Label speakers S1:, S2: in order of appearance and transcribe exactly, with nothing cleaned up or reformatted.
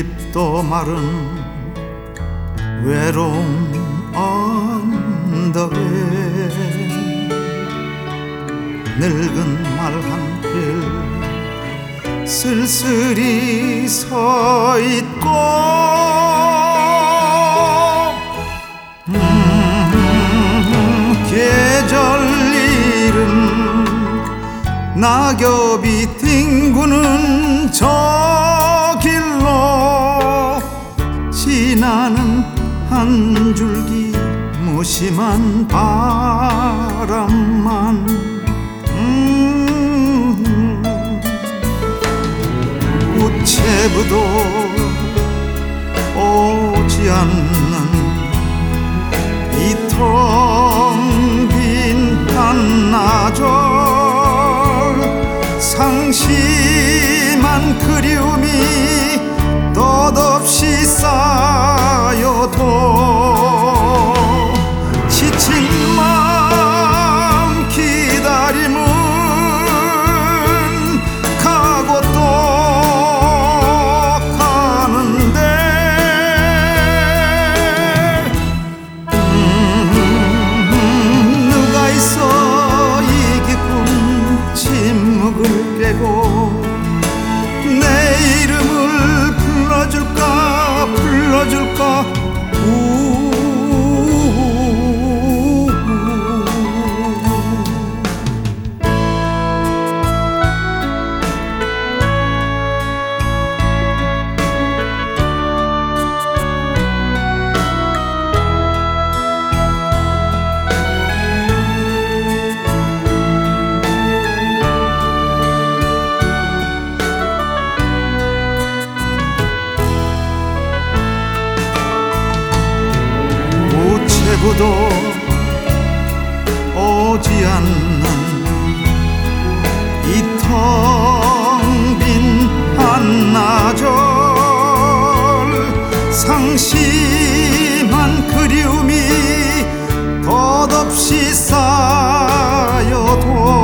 S1: 잎도 마른 외로운 언덕에 늙은 말 한 필 쓸쓸히 서 있고 음, 계절 잃은 낙엽이 뒹구는 저 길로 지나는 한 줄기 무심한 바람만 음, 우체부도 오지 않는 이 텅 빈 한나절 상심한 그리움이 덧없이 쌓여도 지친 마음 기다림은 가고 또 가는데 음, 누가 있어 이 깊은 침묵을 깨고 내 이름을 불러줄까 불러줄까 우 우체부도 오지 않는 이 텅 빈 한나절 상심한 그리움이 덧없이 쌓여도